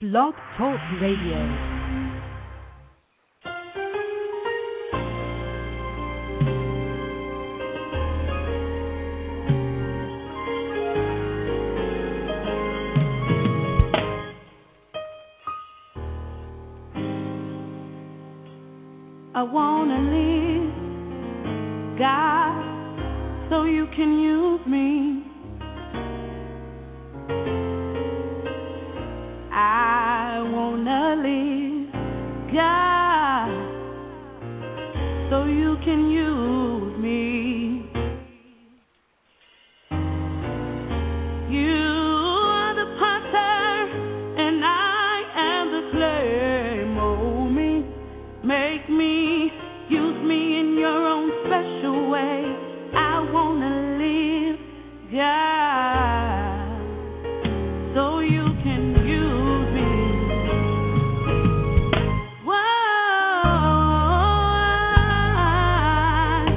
Blog Talk Radio. I wanna live, God, so you can use me. I wanna live, God, so you can use me. You are the potter, and I am the clay. Mold me, make me, use me in your own special way. I wanna live, God, so you can use me. Whoa,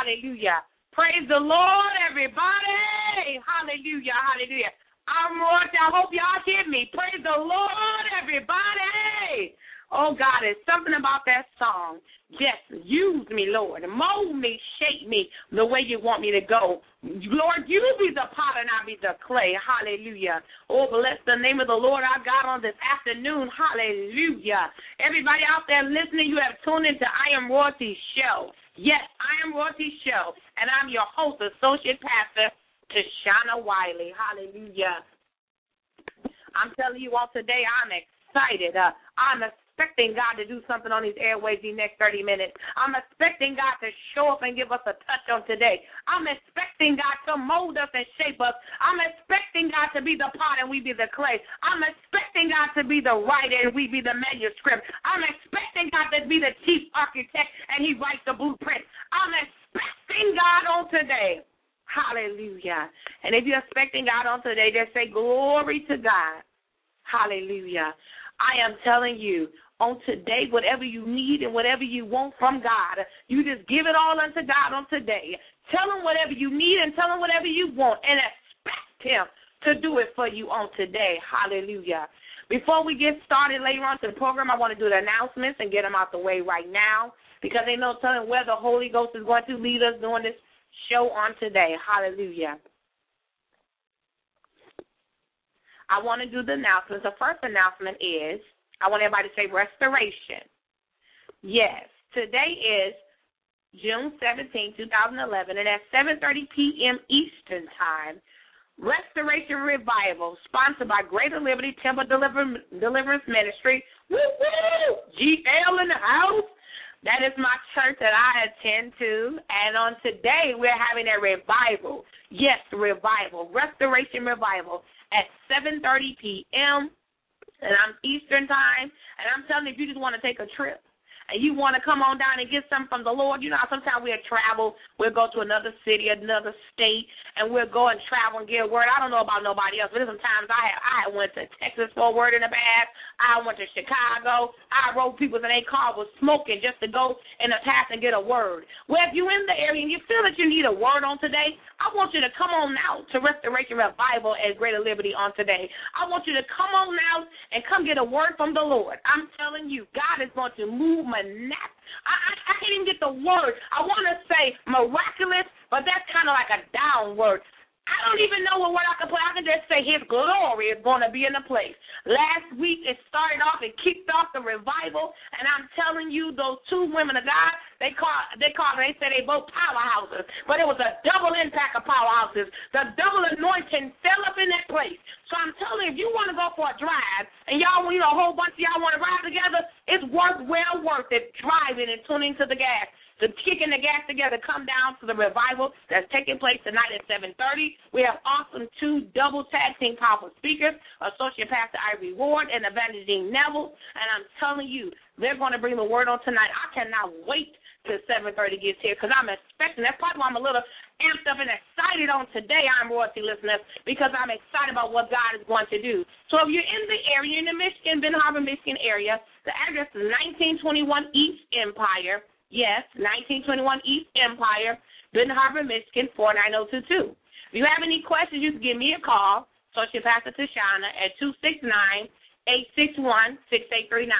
Hallelujah. Praise the Lord, everybody. Hallelujah, hallelujah. I'm Roy. I hope y'all hear me. Praise the Lord, everybody. Oh, God, it's something about that song. Just use me, Lord. Mold me, shape me the way you want me to go. Lord, you be the potter and I be the clay. Hallelujah. Oh, bless the name of the Lord our God on this afternoon. Hallelujah. Everybody out there listening, you have tuned into I Am Royalty Show. Yes, I Am Royalty Show, and I'm your host, Associate Pastor Tashana Wiley. Hallelujah. I'm telling you all today, I'm excited. I'm expecting God to do something on these airways these next 30 minutes. I'm expecting God to show up and give us a touch on today. I'm expecting God to mold us and shape us. I'm expecting God to be the pot and we be the clay. I'm expecting God to be the writer and we be the manuscript. I'm expecting God to be the chief architect and he writes the blueprint. I'm expecting God on today. Hallelujah. And if you're expecting God on today, just say glory to God. Hallelujah. I am telling you, on today, whatever you need and whatever you want from God, you just give it all unto God on today. Tell him whatever you need and tell him whatever you want and expect him to do it for you on today. Hallelujah. Before we get started later on to the program, I want to do the announcements and get them out the way right now because ain't no telling where the Holy Ghost is going to lead us during this show on today. Hallelujah. I want to do the announcements. The first announcement is I want everybody to say restoration. Yes, today is June 17, 2011, and at 7:30 p.m. Eastern Time, Restoration Revival, sponsored by Greater Liberty Temple Deliverance Ministry. Woo-woo! GL in the house. That is my church that I attend to, and on today we're having a revival. Yes, revival, Restoration Revival at 7:30 p.m. and I'm Eastern Time, and I'm telling you, if you just want to take a trip and you want to come on down and get something from the Lord, you know how sometimes we'll travel, we'll go to another city, another state, and we'll go and travel and get a word. I don't know about nobody else, but sometimes I went to Texas for a word in the past. I went to Chicago. I rode people in their car was smoking just to go in the past and get a word. Well, if you're in the area and you feel that you need a word on today, I want you to come on out to Restoration Revival at Greater Liberty on today. I want you to come on out and come get a word from the Lord. I'm telling you, God is going to move I can't even get the word. I want to say miraculous, but that's kind of like a down word. I don't even know what word I can put. I can just say his glory is going to be in the place. Last week it started off and kicked off the revival, and I'm telling you, those two women of God, they said they both powerhouses, but it was a double impact of powerhouses. The double anointing fell up in that place. So I'm telling you, if you want to go for a drive, and y'all, a whole bunch of y'all want to ride together, it's well worth it driving and tuning to the gas. To kicking the gas together, come down to the revival that's taking place tonight at 7:30. We have awesome two double tag team powerful speakers, Associate Pastor Ivy Ward and Evangelist Neville. And I'm telling you, they're going to bring the word on tonight. I cannot wait till 7:30 gets here because I'm expecting. That's probably why I'm a little amped up and excited on today, I'm Royalty listeners, because I'm excited about what God is going to do. So if you're in the area, in the Michigan, Ben Harbor, Michigan area, the address is 1921 East Empire. Yes, 1921 East Empire, Ben Harbor, Michigan, 49022. If you have any questions, you can give me a call, Associate Pastor Tashana, at 269-861-6839,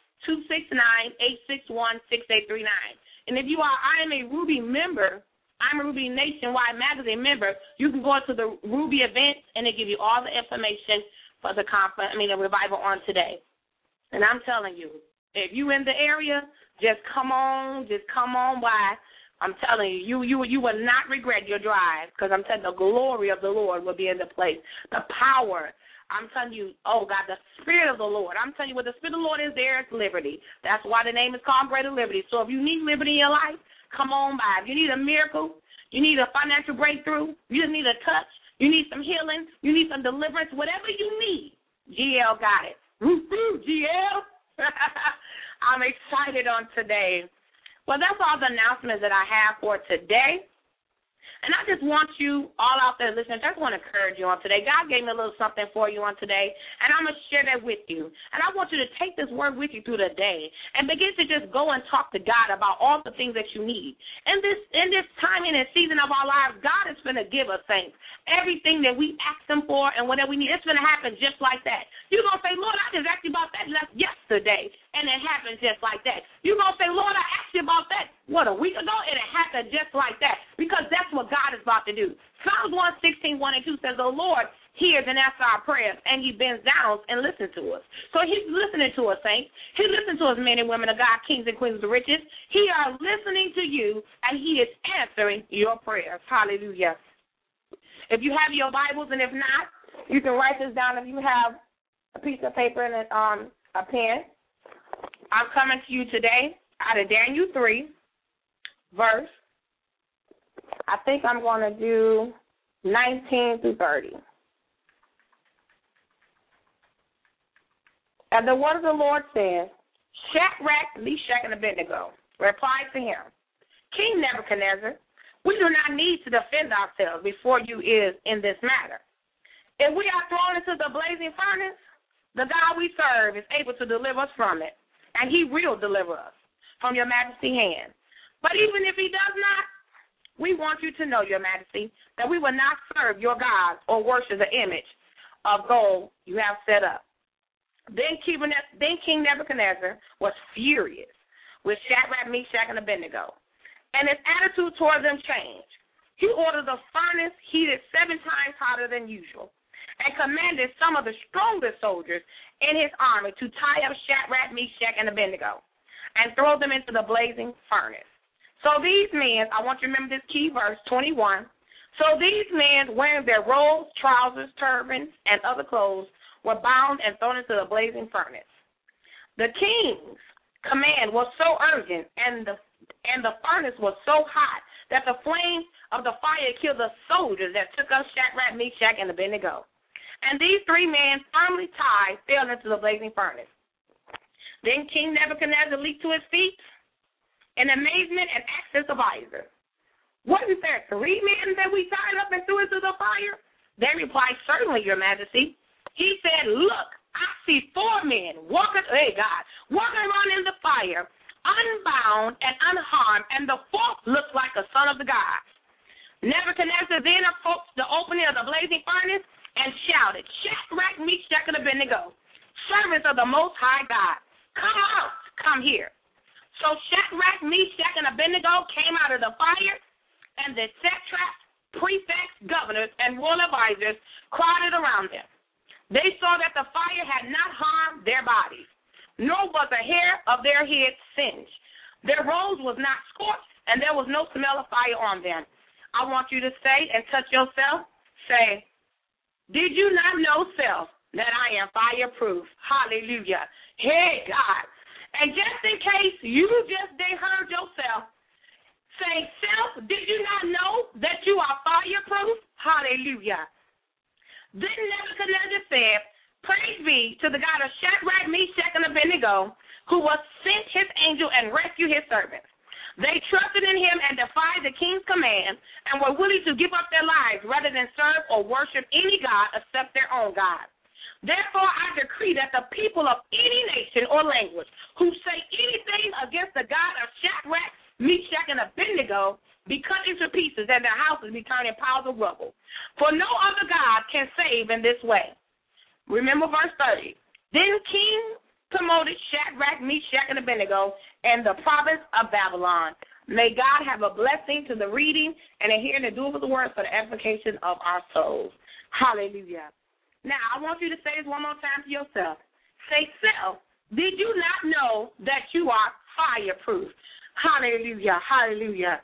269-861-6839. And if you are, I am a Ruby member, I'm a Ruby Nationwide Magazine member, you can go to the Ruby events, and they give you all the information for the the revival on today. And I'm telling you, if you in the area, just come on by. I'm telling you, you will not regret your drive because I'm telling you, the glory of the Lord will be in the place. The power. I'm telling you, oh, God, the Spirit of the Lord. I'm telling you, where the Spirit of the Lord is, there is liberty. That's why the name is called Greater Liberty. So if you need liberty in your life, come on by. If you need a miracle, you need a financial breakthrough, you just need a touch, you need some healing, you need some deliverance, whatever you need, GL got it. Woo-hoo, GL. I'm excited on today. Well, that's all the announcements that I have for today. And I just want you all out there listening, I just want to encourage you on today. God gave me a little something for you on today, and I'm going to share that with you. And I want you to take this word with you through the day and begin to just go and talk to God about all the things that you need. In this time and season of our lives, God is going to give us things. Everything that we ask Him for and whatever we need, it's going to happen just like that. You're going to say, Lord, I just asked you about that yesterday, and it happened just like that. You're going to say, Lord, I asked you about that, a week ago, and it happened just like that, because that's what God is about to do. Psalms 116, 1 and 2 says, the Lord hears and answers our prayers, and He bends down and listens to us. So He's listening to us, saints. He listens to us, men and women of God, kings and queens of riches. He is listening to you, and He is answering your prayers. Hallelujah. If you have your Bibles, and if not, you can write this down. If you have a piece of paper and a pen, I'm coming to you today out of Daniel 3, verse, I think I'm going to do 19 through 30. And the word of the Lord says, Shadrach, Meshach, and Abednego replied to him, King Nebuchadnezzar, we do not need to defend ourselves before you in this matter. If we are thrown into the blazing furnace, the God we serve is able to deliver us from it, and He will deliver us from your majesty's hand. But even if He does not, we want you to know, your majesty, that we will not serve your gods or worship the image of gold you have set up. Then King Nebuchadnezzar was furious with Shadrach, Meshach, and Abednego, and his attitude toward them changed. He ordered the furnace heated 7 times hotter than usual and commanded some of the strongest soldiers in his army to tie up Shadrach, Meshach, and Abednego and throw them into the blazing furnace. So these men, I want you to remember this key verse, 21. So these men, wearing their robes, trousers, turbans, and other clothes, were bound and thrown into the blazing furnace. The king's command was so urgent, and the furnace was so hot that the flame of the fire killed the soldiers that took up Shadrach, Meshach, and Abednego. And these 3 men, firmly tied, fell into the blazing furnace. Then King Nebuchadnezzar leaped to his feet in amazement and asked his advisor, wasn't there 3 men that we tied up and threw into the fire? They replied, certainly, your majesty. He said, look, I see 4 men walking around in the fire, unbound and unharmed, and the 4th looks like a son of the gods. Nebuchadnezzar then approached the opening of the blazing furnace and shouted, Shadrach, Meshach, and Abednego, servants of the Most High God, come out, come here. So Shadrach, Meshach, and Abednego came out of the fire, and the satraps, prefects, governors, and royal advisors crowded around them. They saw that the fire had not harmed their bodies, nor was a hair of their heads singed. Their robes was not scorched, and there was no smell of fire on them. I want you to say and touch yourself, say, did you not know, self, that I am fireproof? Hallelujah. Hey, God. And just in case you just heard yourself, say, self, did you not know that you are fireproof? Hallelujah. Then Nebuchadnezzar said, praise be to the God of Shadrach, Meshach, and Abednego, who will send his angel and rescue his servants. They trusted in him and defied the king's command and were willing to give up their lives rather than serve or worship any god except their own God. Therefore, I decree that the people of any nation or language who say anything against the God of Shadrach, Meshach, and Abednego be cut into pieces and their houses be turned in piles of rubble. For no other God can save in this way. Remember verse 30. Then King promoted Shadrach, Meshach, and Abednego in the province of Babylon. May God have a blessing to the reading and the hearing and doing of the word for the edification of our souls. Hallelujah. Now, I want you to say this one more time to yourself. Say, self, did you not know that you are fireproof? Hallelujah, hallelujah.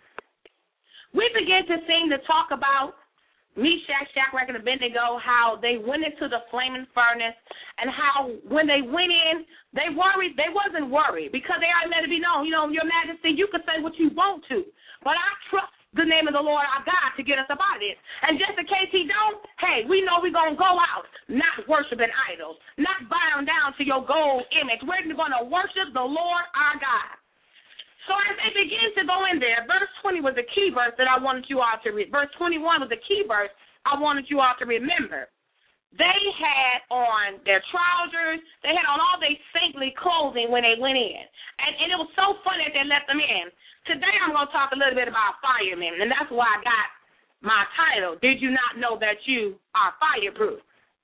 We begin to sing to talk about Meshach, Shadrach, and Abednego, how they went into the flaming furnace, and how when they went in, they worried. They wasn't worried because they already let it be known, your majesty, you can say what you want to, but I trust the name of the Lord our God to get us up out of this. And just in case he don't, hey, we know we're going to go out not worshiping idols, not bowing down to your gold image. We're going to worship the Lord our God. So as they begin to go in there, verse 20 was the key verse that I wanted you all to read. Verse 21 was the key verse I wanted you all to remember. They had on their trousers. They had on all their saintly clothing when they went in. And it was so funny that they let them in. Today I'm going to talk a little bit about firemen, and that's why I got my title, Did You Not Know That You Are Fireproof?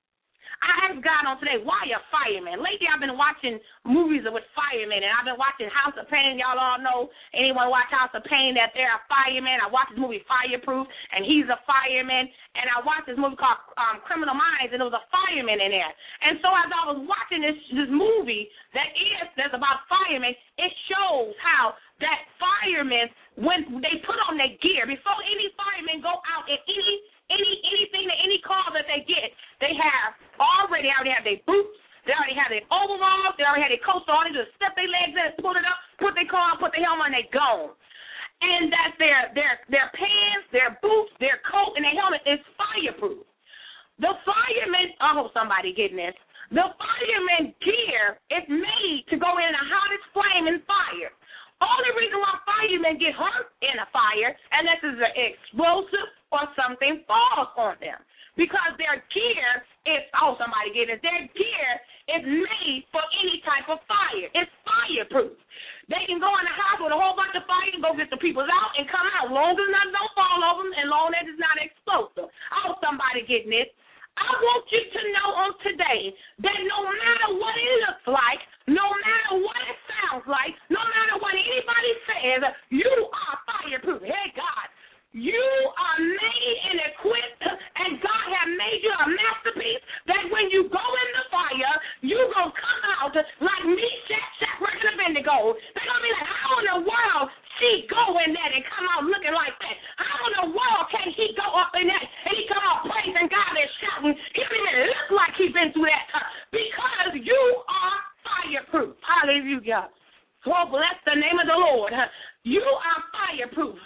I asked God on today, why a fireman? Lately, I've been watching movies with firemen, and I've been watching House of Pain. Y'all all know, anyone watch House of Pain, that they're a fireman. I watched this movie Fireproof, and he's a fireman. And I watched this movie called Criminal Minds, and there was a fireman in there. And so as I was watching this movie that's about firemen, it shows how that firemen, when they put on their gear, before any firemen go out in anything, any call that they get, they already have their boots, they already have their overalls, they already have their coats on, they just step their legs in, pull it up, put their car on, put their helmet on, and they go. And that their pants, their boots, their coat, and their helmet is fireproof. The firemen, I hope somebody getting this, the fireman gear is made to go in the hottest flame and fire. Only reason why firemen get hurt in a fire, unless it's an explosive or something falls on them. Because their gear is, somebody get it, their gear is made for any type of fire. It's fireproof. They can go in the house with a whole bunch of fire and go get the people out and come out. Long as nothing don't fall over them and long as it's not explosive. I hope somebody getting this. I want you to know on today that no matter what it looks like, no matter what it sounds like, no matter what anybody says, you are fireproof. Hey, God, you are made and equipped, and God has made you a masterpiece that when you go in the fire, you're going to come out like Meshach, Shadrach, and Abednego. They're going to be like, how in the world she go in that and come out looking like that? How in the world can he go up in that and he come out praising God and shouting? He don't even look like he's been through that because you are fireproof. Hallelujah. Oh, bless the name of the Lord. You are fireproof.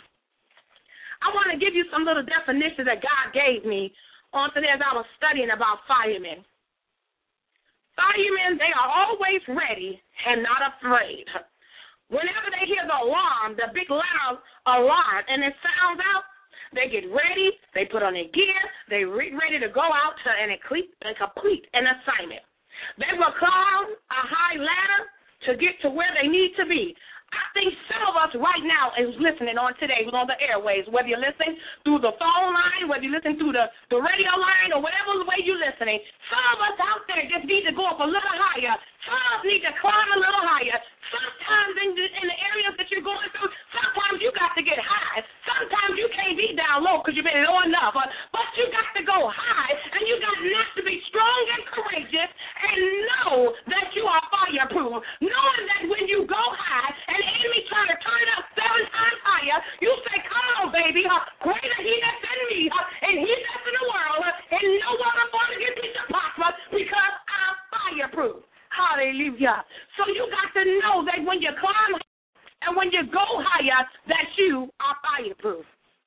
I want to give you some little definitions that God gave me on today as I was studying about firemen. Firemen, they are always ready and not afraid. Whenever they hear the alarm, the big loud alarm, and it sounds out, they get ready, they put on their gear, they're ready to go out and complete an assignment. They will climb a high ladder to get to where they need to be. I think some of us right now is listening on today, on the airways, whether you're listening through the phone line, whether you're listening through the radio line, or whatever way you're listening. Some of us out there just need to go up a little higher. Some of us need to climb a little higher. Sometimes in the areas that you're going through, sometimes you got to get high. Sometimes you can't be down low because you've been low enough. But you got to go high, and you got to be strong and courageous and know that you are fireproof. Knowing that when you go high and the enemy try to turn up 7 times higher, you say, come on, baby, greater he that's in me, and he that's in the world, and no other born against me shall prosper because I'm fireproof. Hallelujah. So you got to know that when you climb and when you go higher, that you are fireproof.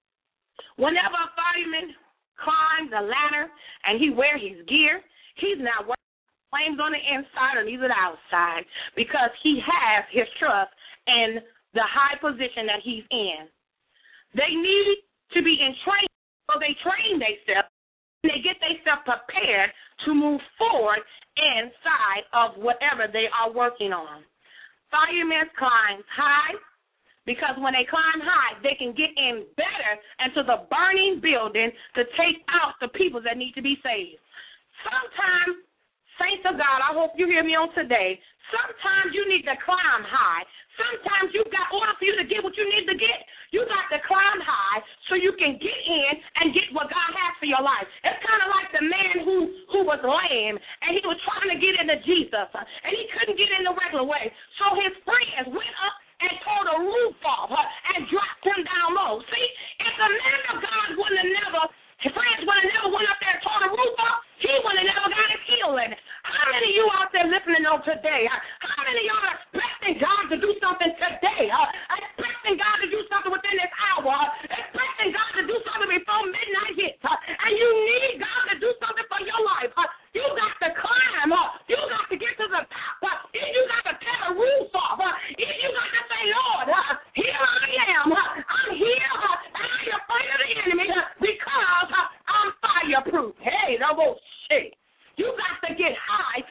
Whenever a fireman climbs a ladder and he wears his gear, he's not wearing flames on the inside or neither the outside because he has his trust in the high position that he's in. They need to be in training, so they train themselves and they get themselves prepared to move forward inside of whatever they are working on. Firemen climb high because when they climb high, they can get in better into the burning building to take out the people that need to be saved. Sometimes, saints of God, I hope you hear me on today, sometimes you need to climb high. Sometimes you got order for you to get what you need to get. You got to climb high so you can get in and get what God has for your life. It's kind of like the man who was lame, and he was trying to get into Jesus, and he couldn't get in the regular way. So his friends went up and tore the roof off and dropped him down low. See, if the man of God his friends would have never went up there and tore the roof off, he would have never got his healing. How many of you out there listening on today? How many of y'all are expecting God to do something today? Expecting God to do something within this hour? Expecting God to do something before midnight hits? And you need God to do something for your life. You got to climb. You got to get to the top. You got to tear the roof off. You got to say, Lord,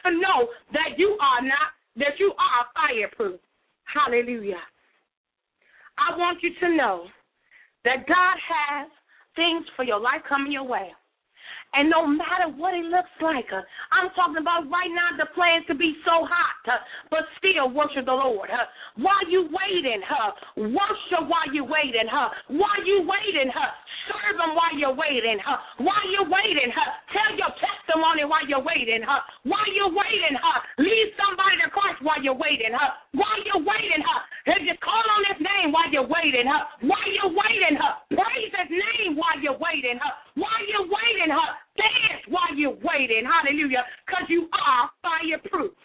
to know that you are fireproof. Hallelujah. I want you to know that God has things for your life coming your way. And no matter what it looks like, I'm talking about right now the plans to be so hot, but still worship the Lord. While you waiting, worship while you waiting. While you waiting, serve Him while you're waiting. While you're waiting, tell your testimony while you're waiting. While you're waiting, lead somebody to Christ while you're waiting. While you're waiting, just call on His name while you're waiting. While you're waiting, praise His name while you're waiting. While you're waiting, dance while you're waiting. Hallelujah. Because you are fireproof.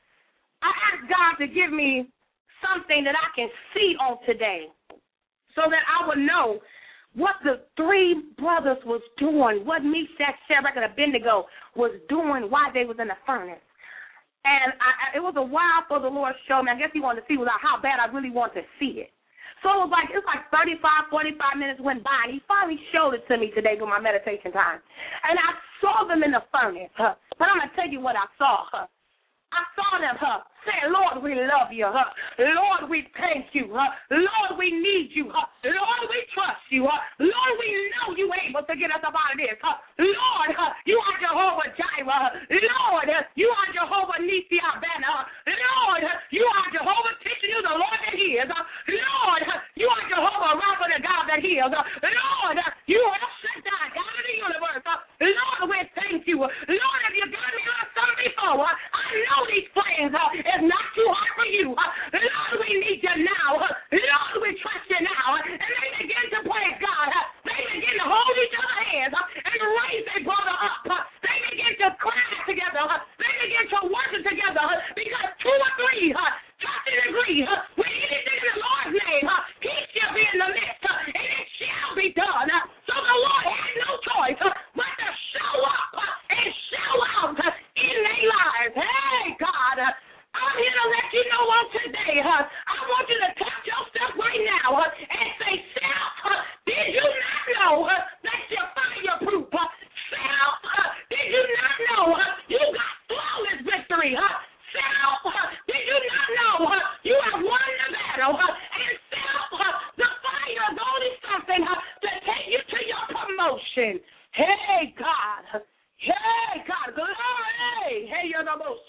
I asked God to give me something that I can see on today so that I would know what the three brothers was doing, what Meshach, Shadrach, and Abednego was doing while they was in the furnace. And it was a while for the Lord to show me. I guess He wanted to see how bad I really want to see it. So it was like 35, 45 minutes went by, and He finally showed it to me today for my meditation time. And I saw them in the furnace. But I'm going to tell you what I saw. I saw them saying, Lord, we love you. Lord, we thank you. Lord, we need you. Lord, we trust you. Lord, we know you able to get us up out of this. Lord, you are Jehovah Jireh. Lord, you are Jehovah Nisi Abana. Lord, you are Jehovah Tiskanu, the Lord that heals. Lord, you are Jehovah Rapha, the God that heals. Lord, you are Shaddai, God of the universe. Lord, we thank you. Lord, if you got me on something before, I know these plans is not too hard for you. Lord, we need you now. Lord, we trust you now. And they begin to praise God. They begin to hold each other's hands and raise their brother up. They begin to cry together. They begin to worship together because two or three touch and agree with anything in the Lord's name. He shall be in the midst, and it shall be done. So the Lord had no choice but to show up and show out in their lives. Hey, God, I'm here to let you know on today, I want you to touch yourself right now and say, self, did you not know that you're fireproof? Self, did you not know you got flawless victory? Self, did you not know you have won the battle? And self, the fire is only something to take you to your promotion. Hey, God. Hey, God. Glory. Hey, you're the most.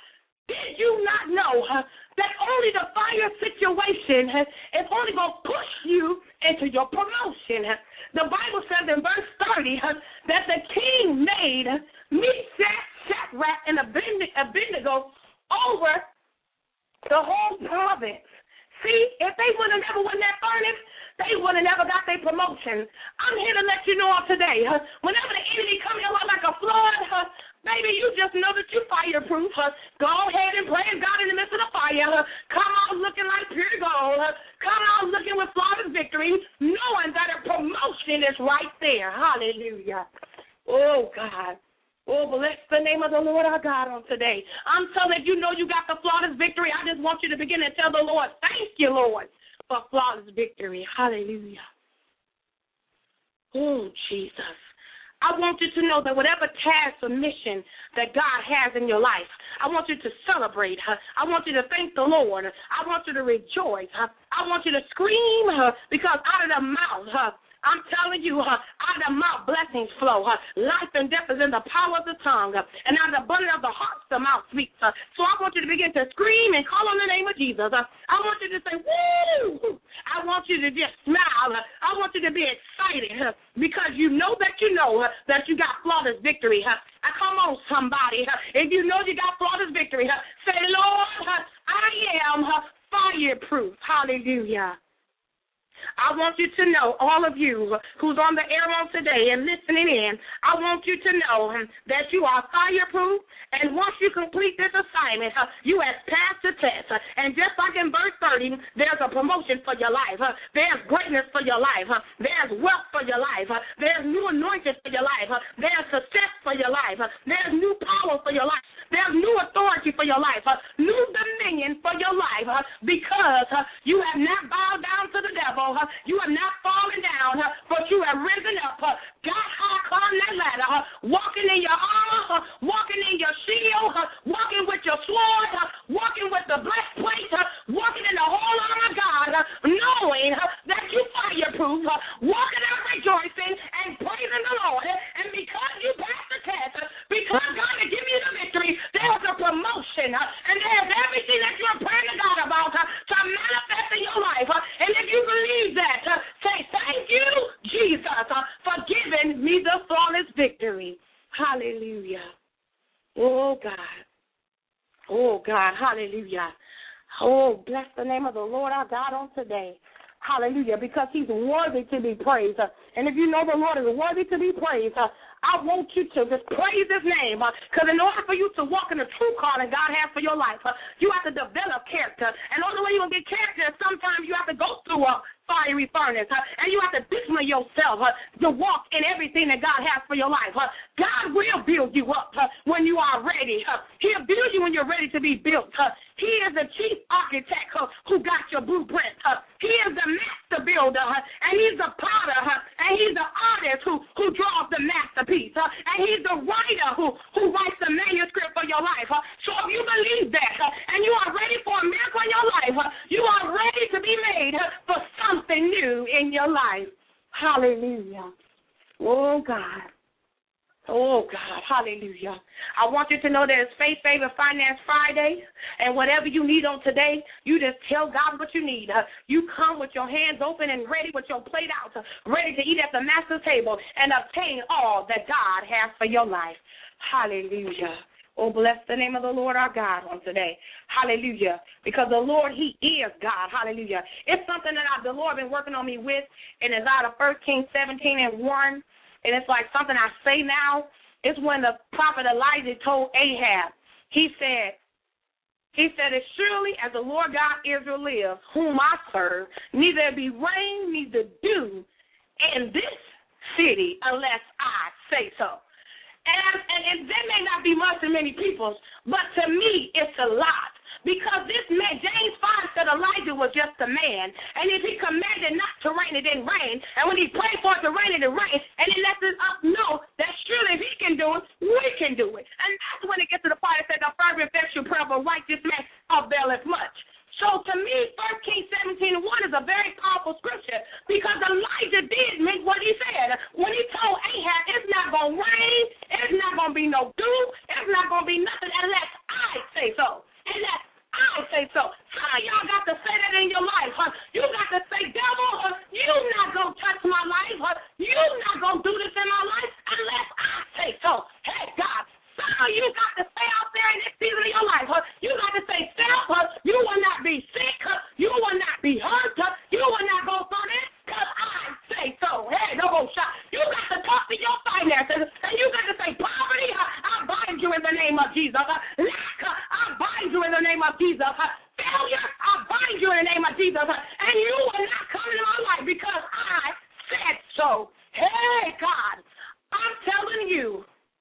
Did you not know that only the fire situation is only going to push you into your promotion? The Bible says in verse 30 that the king made Meshach, Shadrach, and Abednego over the whole province. See, if they would have never won that furnace, they would have never got their promotion. I'm here to let you know today, whenever the enemy comes your way like a flood, baby, you just know that you're fireproof. Go ahead and praise God in the midst of the fire. Come out looking like pure gold. Come out looking with flawless victory, knowing that a promotion is right there. Hallelujah. Oh, God. Oh, bless the name of the Lord our God on today. I'm telling you, you got the flawless victory. I just want you to begin to tell the Lord, thank you, Lord, for flawless victory. Hallelujah. Oh, Jesus. I want you to know that whatever task or mission that God has in your life, I want you to celebrate. I want you to thank the Lord. I want you to rejoice. I want you to scream because out of the mouth, I'm telling you, out of the mouth blessings flow. Life and death is in the power of the tongue. And out of the abundance of the heart, the mouth speaks. So I want you to begin to scream and call on the name of Jesus. I want you to say, woo! I want you to just smile. I want you to be excited because you know that you got flawless victory. Come on, somebody. If you know you got flawless victory, say, Lord, I am fireproof. Hallelujah. I want you to know, all of you who's on the air on today and listening in, I want you to know that you are fireproof, and once you complete this assignment, you have passed the test. And just like in verse 30, there's a promotion for your life. There's greatness for your life. There's wealth for your life. There's new anointing for your life. There's success for your life. There's new power for your life. There's new authority for your life. New dominion for your life because you have not bowed down to the devil. You have not fallen down, but you have risen up, got high, climbed that ladder, walking in your armor, walking in your shield, walking Oh, God. Oh, God. Hallelujah. Oh, bless the name of the Lord our God on today. Hallelujah, because he's worthy to be praised. And if you know the Lord is worthy to be praised, I want you to just praise his name, because in order for you to walk in the true calling God has for your life, you have to develop character. And the only way you're going to get character is sometimes you have to go through a fiery furnace, and you have to discipline yourself to walk in everything that God has for your life. God will build you up when you are ready. He'll build you when you're ready to be built. He is the chief architect who got your blueprint. He is the master builder, and he's the potter, and he's the artist who draws the masterpiece, and he's the writer who writes the manuscript for your life. So if you believe that, and you are ready for a miracle in your life, you are ready to be made for something new in your life. Hallelujah. Oh, God. Oh, God, hallelujah. I want you to know that it's Faith, Favor, Finance Friday, and whatever you need on today, you just tell God what you need. You come with your hands open and ready with your plate out, ready to eat at the master's table and obtain all that God has for your life. Hallelujah. Oh, bless the name of the Lord our God on today. Hallelujah. Because the Lord, he is God. Hallelujah. It's something that the Lord been working on me with, and it's out of 1 Kings 17:1. And it's like something I say now. It's when the prophet Elijah told Ahab, he said, as surely as the Lord God Israel lives, whom I serve, neither be rain, neither dew in this city unless I say so. And that may not be much to many people, but to me it's a lot. Because this man, James 5 said Elijah was just a man. And if he commanded not to rain, it didn't rain. And when he prayed for it to rain, it rained. And he lets us know that surely if he can do it, we can do it. And that's when it gets to the part that says, the fervent effectual prayer of a righteous man availeth much. So to me, 1 Kings 17:1 is a very powerful scripture because Elijah did make what he said. When he told Ahab, it's not going to rain, it's not going to be no dew, it's not going to be nothing unless I say so. Unless I say so. Some of y'all got to say that in your life. You got to say, devil, you're not going to touch my life. You're not going to do this in my life unless I say so. Hey, God, some of you got to stay out there in this season of your life. You got to say, self, you will not be sick. You will not be hurt. You will not go through this because I say so. Hey, no go shot. You got to talk to your finances, and you got to say, poverty, I bind you in the name of Jesus. Lack, I bind you in the name of Jesus. Failure, I bind you in the name of Jesus. And you will not come into my life because I said so. Hey, God, I'm telling you,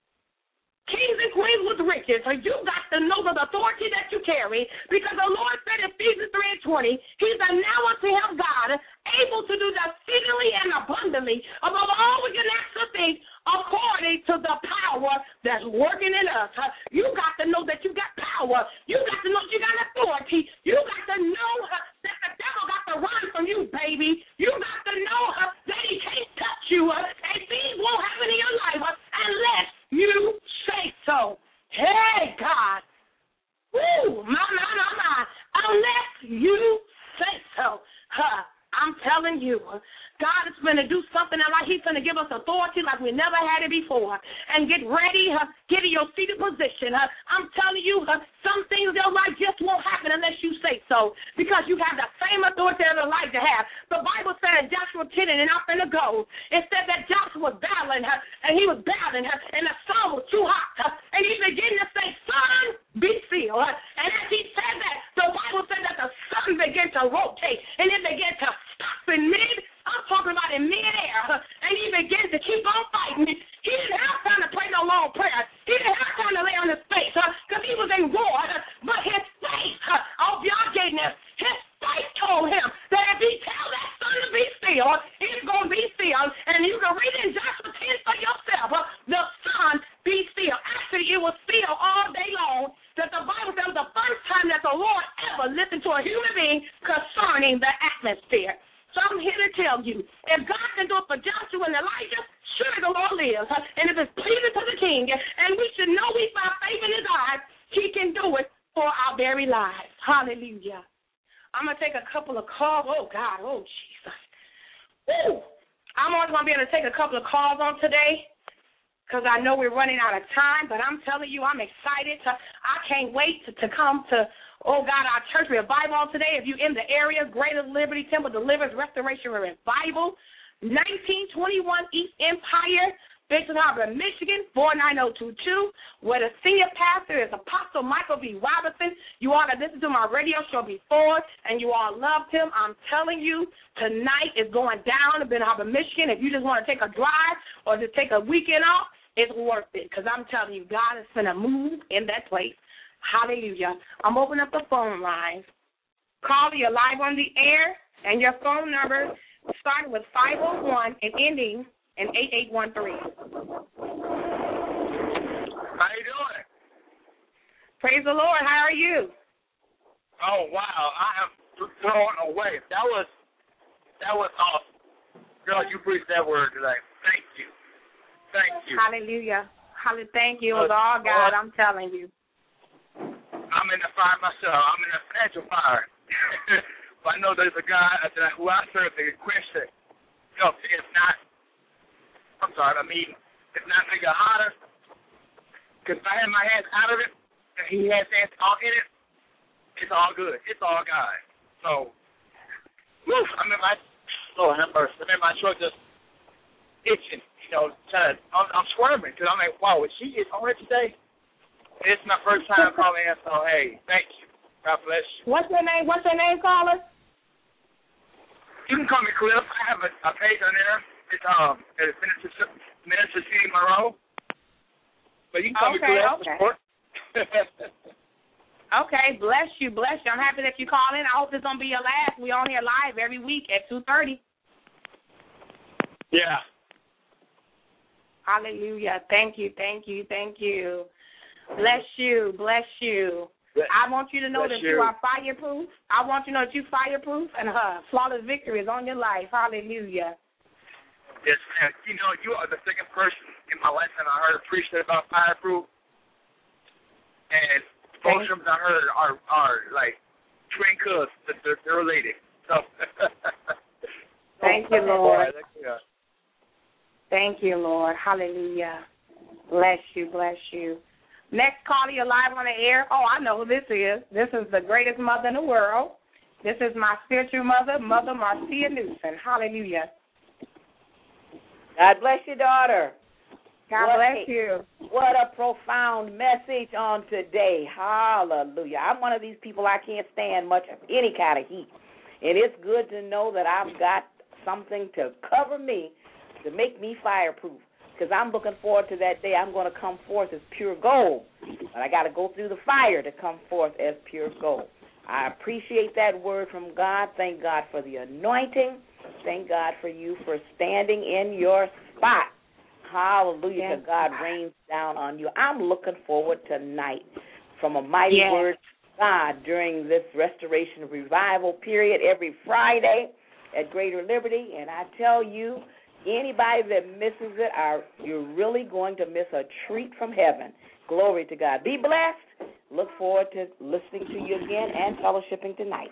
kings and queens with riches, you got to know the authority that you carry because the Lord said in Ephesians 3:20, he's a now unto him God, able to do the exceedingly and abundantly above all we can ask or think according to the power that's working in us. You got to know that you got power. You got to know you got authority. You got to know that the devil got to run from you, baby. You got to know that he can't touch you and things won't happen in your life unless you say so. Hey, God. Woo, my. Unless you say so. I'm telling you, God is going to do something like he's going to give us authority like we never had it before. And get ready, get in your seated position. I'm telling you, some things in your life just won't happen unless you say so because you have the same authority that Elijah had. The Bible said in Joshua 10, and I'm going to go, it said that Joshua was battling her, and he was battling her, and the sun was too hot. And he began to say, sun, be still. And as he said that, the Bible said that the sun began to rotate, and it began to stop in mid. I'm talking about in midair, and he began to keep on fighting. He didn't have time to pray no long prayer. He didn't have time to lay on his face because he was in war. But his faith, y'all getting this, his faith told him that if he tell that sun to be still, it's going to be still. And you can read it in Joshua 10 for yourself. The sun be still. Actually, it was still all day long. That the Bible said was the first time that the Lord ever listened to a human being concerning the atmosphere. So I'm here to tell you, if God can do it for Joshua and Elijah, surely the Lord lives. And if it's pleasing to the King, and we should know we find faith in his eyes, he can do it for our very lives. Hallelujah. I'm going to take a couple of calls. Oh, God. Oh, Jesus. Woo. I'm only going to be able to take a couple of calls on today. because I know we're running out of time, but I'm telling you, I'm excited. I can't wait to come to, oh, God, our church revival today. If you're in the area, Greater Liberty Temple Deliverance Restoration Revival, 1921 East Empire, Benton Harbor, Michigan, 49022, where the senior pastor is Apostle Michael V. Robinson. You all have listened to my radio show before, and you all loved him. I'm telling you, tonight is going down in Benton Harbor, Michigan. If you just want to take a drive or just take a weekend off, it's worth it, because I'm telling you, God is going to move in that place. Hallelujah. I'm opening up the phone lines. Call, you're live on the air, and your phone number starting with 501 and ending in 8813. How you doing? Praise the Lord. How are you? Oh, wow. I am thrown away. That was awesome. Girl, you preached that word today. Thank you. Thank you. Hallelujah. Thank you. It was all God, I'm telling you. I'm in the fire myself. I'm in the financial fire. But I know there's a guy who I serve the question. It's not, it's not making it hotter. Because if I had my hands out of it, and he has hands all in it, it's all good. It's all God. So, I'm in my truck just itching, I'm squirming because I'm like, wow, is she on it today? And it's my first time calling in, so hey, thank you. God bless you. What's your name, caller? You can call me Cliff. I have a page on there. It's Minister C. Monroe. But you can call me Cliff. Okay. Okay, bless you. I'm happy that you called in. I hope this don't be your last. We on here live every week at 2:30. Yeah. Hallelujah. Thank you. Bless you. I want you to know that you are fireproof. I want you to know that you're fireproof, and flawless victory is on your life. Hallelujah. Yes, man. You are the second person in my lifetime I heard preach about fireproof. And both of them I heard are like twin cousins. They're related. So. Thank you, Lord. Thank you, Lord. Hallelujah. Bless you. Next caller, you're live on the air. Oh, I know who this is. This is the greatest mother in the world. This is my spiritual mother, Mother Marcia Newsom. Hallelujah. God bless your daughter. God bless you. What a profound message on today. Hallelujah. I'm one of these people, I can't stand much of any kind of heat. And it's good to know that I've got something to cover me, to make me fireproof. Because I'm looking forward to that day I'm going to come forth as pure gold. But I got to go through the fire to come forth as pure gold. I appreciate that word from God. Thank God for the anointing. Thank God for you for standing in your spot. Hallelujah. Yes. God rains down on you. I'm looking forward tonight from a mighty word from God during this restoration revival period every Friday at Greater Liberty. And I tell you, anybody that misses it, you're really going to miss a treat from heaven. Glory to God. Be blessed. Look forward to listening to you again and fellowshipping tonight.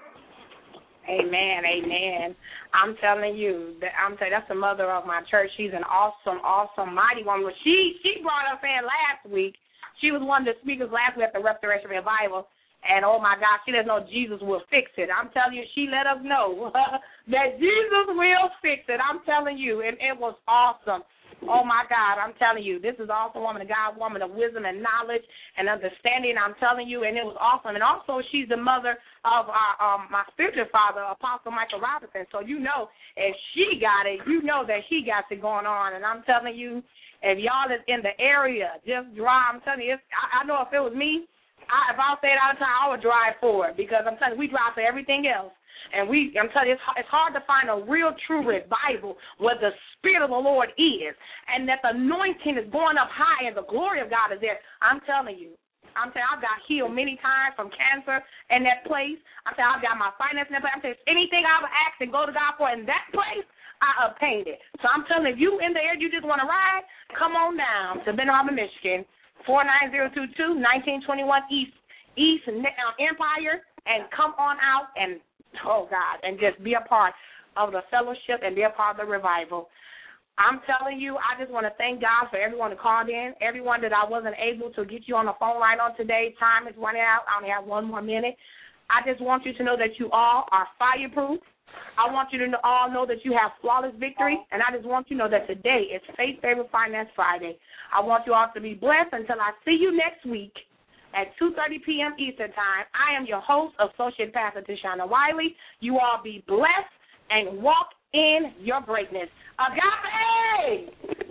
Amen. I'm telling you, that's the mother of my church. She's an awesome, mighty woman. She brought us in last week. She was one of the speakers last week at the Restoration Revival. And, oh, my God, she let us know Jesus will fix it. I'm telling you, she let us know that Jesus will fix it. I'm telling you, and it was awesome. Oh, my God, I'm telling you, this is awesome woman of God, woman of wisdom and knowledge and understanding, I'm telling you, and it was awesome. And also, she's the mother of my spiritual father, Apostle Michael Robinson. So, you know, if she got it, you know that he got it going on. And I'm telling you, if y'all is in the area, just drive. I'm telling you, I know if it was me, if I say it all the time, I would drive for it, because I'm telling you, we drive for everything else. And I'm telling you, it's hard to find a real, true revival where the Spirit of the Lord is and that the anointing is going up high and the glory of God is there. I'm telling you, I've got healed many times from cancer in that place. I've got my finances in that place. I'm telling you, anything I would ask and go to God for in that place, I obtained it. So I'm telling you, if you in the air, you just want to ride, come on down to Benton Harbor, Michigan, 49022, 1921 East Empire, and come on out and, oh, God, and just be a part of the fellowship and be a part of the revival. I'm telling you, I just want to thank God for everyone who called in, everyone that I wasn't able to get you on the phone line on today. Time is running out. I only have 1 more minute. I just want you to know that you all are fireproof. I want you to all know that you have flawless victory, and I just want you to know that today is Faith Favor Finance Friday. I want you all to be blessed until I see you next week at 2:30 p.m. Eastern Time. I am your host, Associate Pastor Tashana Wiley. You all be blessed and walk in your greatness. Agape!